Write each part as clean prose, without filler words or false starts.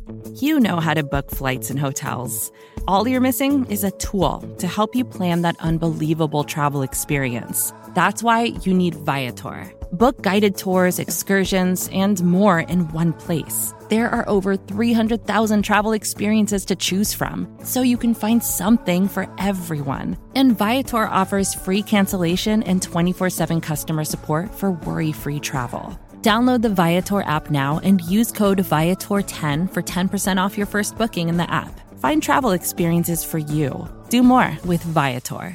You know how to book flights and hotels. All you're missing is a tool to help you plan that unbelievable travel experience. That's why you need Viator. Book guided tours, excursions, and more in one place. There are over 300,000 travel experiences to choose from, so you can find something for everyone. And Viator offers free cancellation and 24/7 customer support for worry-free travel. Download the Viator app now and use code Viator10 for 10% off your first booking in the app. Find travel experiences for you. Do more with Viator.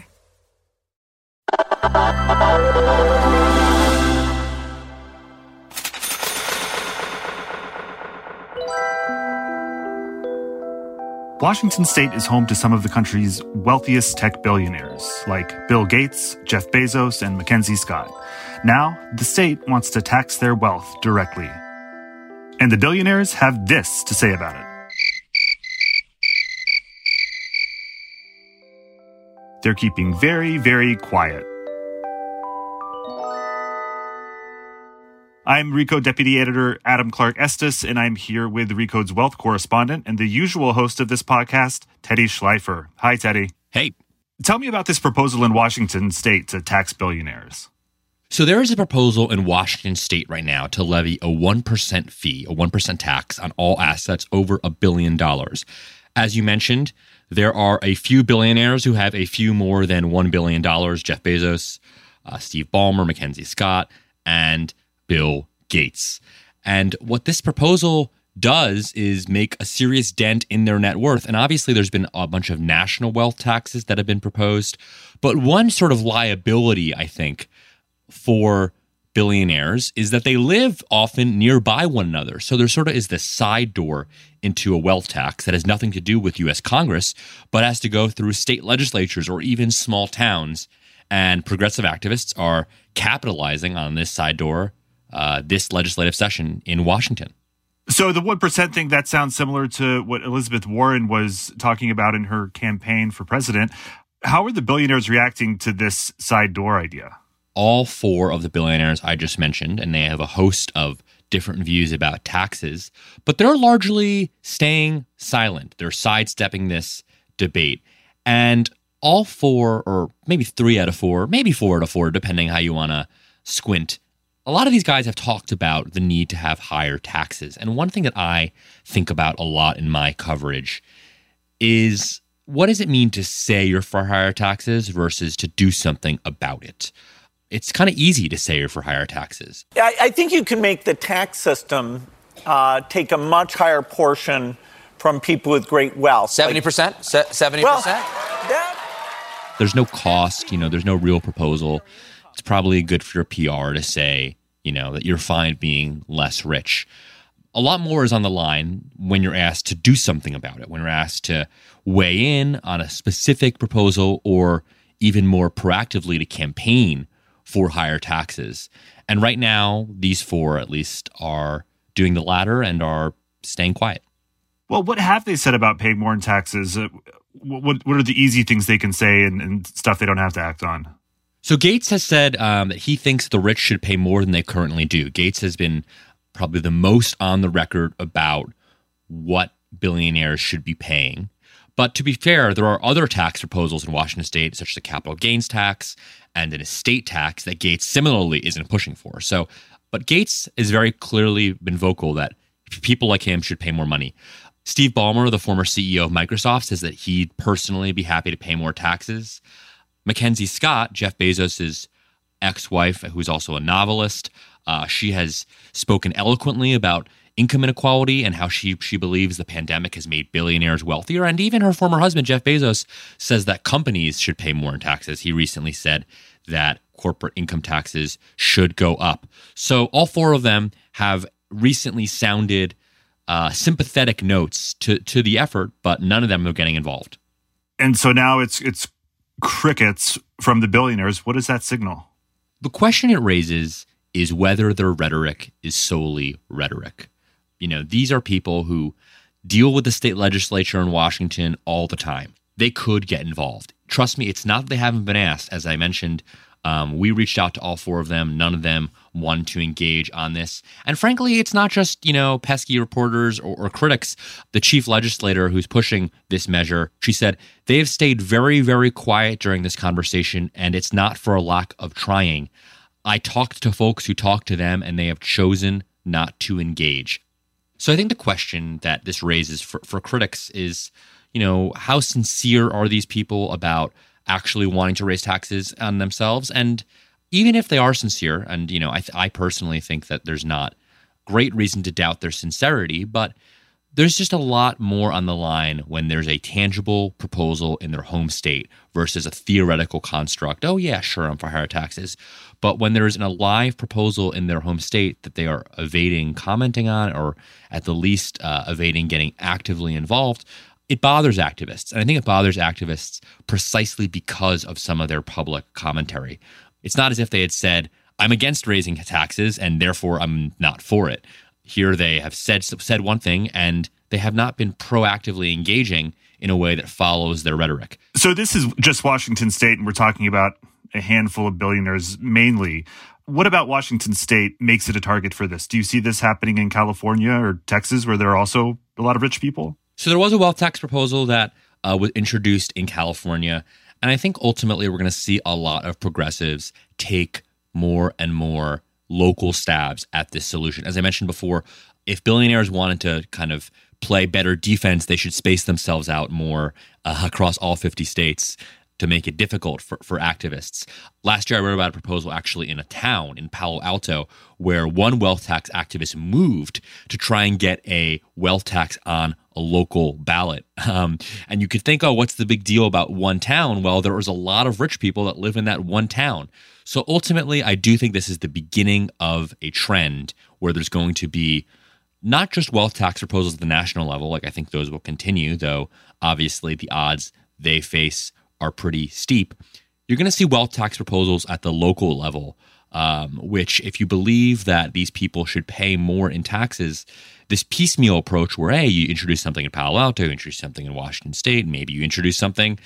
Washington State is home to some of the country's wealthiest tech billionaires, like Bill Gates, Jeff Bezos, and Mackenzie Scott. Now, the state wants to tax their wealth directly. And the billionaires have this to say about it. They're keeping very, very quiet. I'm Recode Deputy Editor Adam Clark Estes, and I'm here with Recode's wealth correspondent and the usual host of this podcast, Teddy Schleifer. Hi, Teddy. Hey. Tell me about this proposal in Washington State to tax billionaires. So there is a proposal in Washington State right now to levy a 1% fee, a 1% tax on all assets over $1 billion. As you mentioned, there are a few billionaires who have a few more than $1 billion, Jeff Bezos, Steve Ballmer, Mackenzie Scott, and Bill Gates. And what this proposal does is make a serious dent in their net worth. And obviously there's been a bunch of national wealth taxes that have been proposed. But one sort of liability, I think, for billionaires is that they live often nearby one another. So there sort of is this side door into a wealth tax that has nothing to do with U.S. Congress, but has to go through state legislatures or even small towns. And progressive activists are capitalizing on this side door this legislative session in Washington. So the 1% thing, that sounds similar to what Elizabeth Warren was talking about in her campaign for president. How are the billionaires reacting to this side door idea? All four of the billionaires I just mentioned, and they have a host of different views about taxes, but they're largely staying silent. They're sidestepping this debate. And all four, or maybe 3 out of 4, maybe 4 out of 4, depending how you want to squint, a lot of these guys have talked about the need to have higher taxes. And one thing that I think about a lot in my coverage is, what does it mean to say you're for higher taxes versus to do something about it? It's kind of easy to say you're for higher taxes. I think you can make the tax system take a much higher portion from people with great wealth. 70%? 70%? Well, there's no cost, there's no real proposal. It's probably good for your PR to say, that you're fine being less rich. A lot more is on the line when you're asked to do something about it, when you're asked to weigh in on a specific proposal or even more proactively to campaign for higher taxes. And right now, these four at least are doing the latter and are staying quiet. Well, what have they said about paying more in taxes? What are the easy things they can say and stuff they don't have to act on? So Gates has said that he thinks the rich should pay more than they currently do. Gates has been probably the most on the record about what billionaires should be paying. But to be fair, there are other tax proposals in Washington State, such as a capital gains tax and an estate tax, that Gates similarly isn't pushing for. But Gates has very clearly been vocal that people like him should pay more money. Steve Ballmer, the former CEO of Microsoft, says that he'd personally be happy to pay more taxes. Mackenzie Scott, Jeff Bezos' ex-wife, who's also a novelist, she has spoken eloquently about income inequality and how she believes the pandemic has made billionaires wealthier. And even her former husband, Jeff Bezos, says that companies should pay more in taxes. He recently said that corporate income taxes should go up. So all four of them have recently sounded sympathetic notes to the effort, but none of them are getting involved. And so now it's crickets from the billionaires. What does that signal? The question it raises is whether their rhetoric is solely rhetoric. These are people who deal with the state legislature in Washington all the time. They could get involved. Trust me, it's not that they haven't been asked. As I mentioned We reached out to all four of them. None of them wanted to engage on this. And frankly, it's not just, pesky reporters or critics. The chief legislator who's pushing this measure, she said, they've stayed very, very quiet during this conversation, and it's not for a lack of trying. I talked to folks who talked to them, and they have chosen not to engage. So I think the question that this raises for critics is, how sincere are these people about actually wanting to raise taxes on themselves? And even if they are sincere, and I personally think that there's not great reason to doubt their sincerity, but there's just a lot more on the line when there's a tangible proposal in their home state versus a theoretical construct. Oh yeah, sure, I'm for higher taxes. But when there is a live proposal in their home state that they are evading commenting on, or at the least evading getting actively involved, it bothers activists. And I think it bothers activists precisely because of some of their public commentary. It's not as if they had said, I'm against raising taxes and therefore I'm not for it. Here they have said one thing, and they have not been proactively engaging in a way that follows their rhetoric. So this is just Washington State, and we're talking about a handful of billionaires mainly. What about Washington State makes it a target for this? Do you see this happening in California or Texas, where there are also a lot of rich people? So there was a wealth tax proposal that was introduced in California. And I think ultimately we're going to see a lot of progressives take more and more local stabs at this solution. As I mentioned before, if billionaires wanted to kind of play better defense, they should space themselves out more across all 50 states to make it difficult for activists. Last year, I wrote about a proposal actually in a town in Palo Alto where one wealth tax activist moved to try and get a wealth tax on a local ballot. And you could think, oh, what's the big deal about one town? Well, there was a lot of rich people that live in that one town. So ultimately, I do think this is the beginning of a trend where there's going to be not just wealth tax proposals at the national level, like I think those will continue, though obviously the odds they face are pretty steep. You're going to see wealth tax proposals at the local level, which if you believe that these people should pay more in taxes, this piecemeal approach where, hey, you introduce something in Palo Alto, you introduce something in Washington State, maybe you introduce something,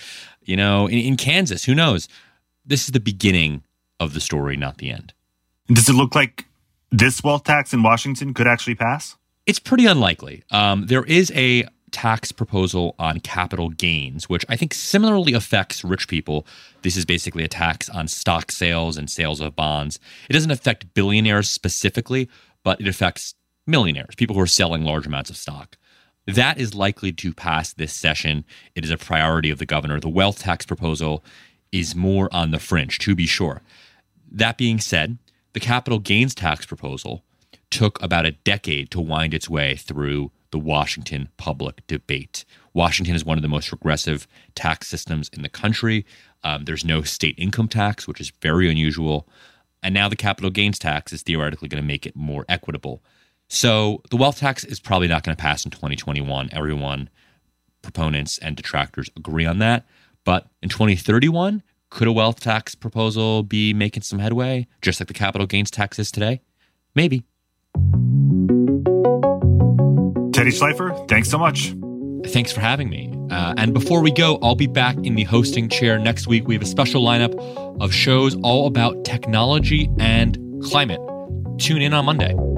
in Kansas, who knows? This is the beginning of the story, not the end. Does it look like this wealth tax in Washington could actually pass? It's pretty unlikely. There is a tax proposal on capital gains, which I think similarly affects rich people. This is basically a tax on stock sales and sales of bonds. It doesn't affect billionaires specifically, but it affects millionaires, people who are selling large amounts of stock. That is likely to pass this session. It is a priority of the governor. The wealth tax proposal is more on the fringe, to be sure. That being said, the capital gains tax proposal took about a decade to wind its way through the Washington public debate. Washington is one of the most regressive tax systems in the country. There's no state income tax, which is very unusual. And now the capital gains tax is theoretically going to make it more equitable. So the wealth tax is probably not going to pass in 2021. Everyone, proponents and detractors, agree on that. But in 2031, could a wealth tax proposal be making some headway, just like the capital gains tax is today? Maybe. Teddy Schleifer, thanks so much. Thanks for having me. And before we go, I'll be back in the hosting chair next week. We have a special lineup of shows all about technology and climate. Tune in on Monday.